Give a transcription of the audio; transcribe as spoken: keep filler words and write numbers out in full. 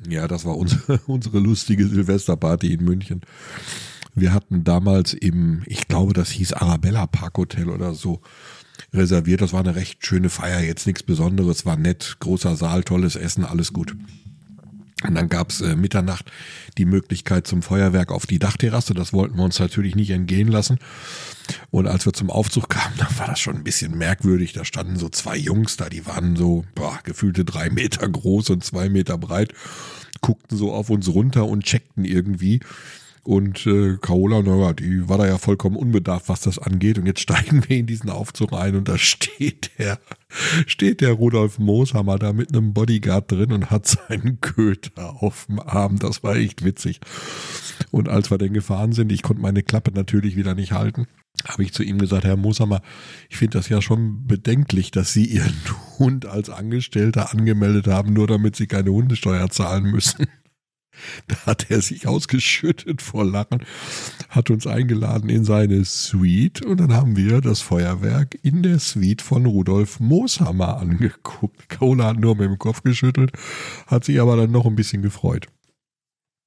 Ja, das war unsere, unsere lustige Silvesterparty in München. Wir hatten damals im, ich glaube, das hieß Arabella Park Hotel oder so, reserviert. Das war eine recht schöne Feier, jetzt nichts Besonderes, war nett, großer Saal, tolles Essen, alles gut. Und dann gab es äh, Mitternacht die Möglichkeit zum Feuerwerk auf die Dachterrasse. Das wollten wir uns natürlich nicht entgehen lassen. Und als wir zum Aufzug kamen, da war das schon ein bisschen merkwürdig. Da standen so zwei Jungs da, die waren so boah, gefühlte drei Meter groß und zwei Meter breit, guckten so auf uns runter und checkten irgendwie. Und äh, Carola, naja, die war da ja vollkommen unbedarft, was das angeht. Und jetzt steigen wir in diesen Aufzug ein und da steht der, steht der Rudolf Mooshammer da mit einem Bodyguard drin und hat seinen Köter auf dem Arm. Das war echt witzig. Und als wir dann gefahren sind, ich konnte meine Klappe natürlich wieder nicht halten, habe ich zu ihm gesagt, Herr Mooshammer, ich finde das ja schon bedenklich, dass Sie Ihren Hund als Angestellter angemeldet haben, nur damit Sie keine Hundesteuer zahlen müssen. Da hat er sich ausgeschüttet vor Lachen, hat uns eingeladen in seine Suite und dann haben wir das Feuerwerk in der Suite von Rudolf Mooshammer angeguckt. Carola hat nur mit dem Kopf geschüttelt, hat sich aber dann noch ein bisschen gefreut.